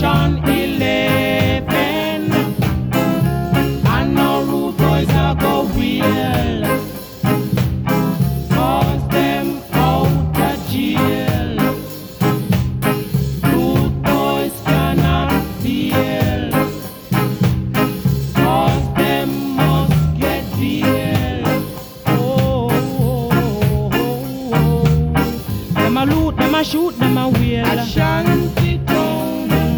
Section 11. And no rude boys are go wheel. Cause them out of jail. Rude boys cannot feel. Cause them must get bail. Oh, them a loot, them a shoot, them a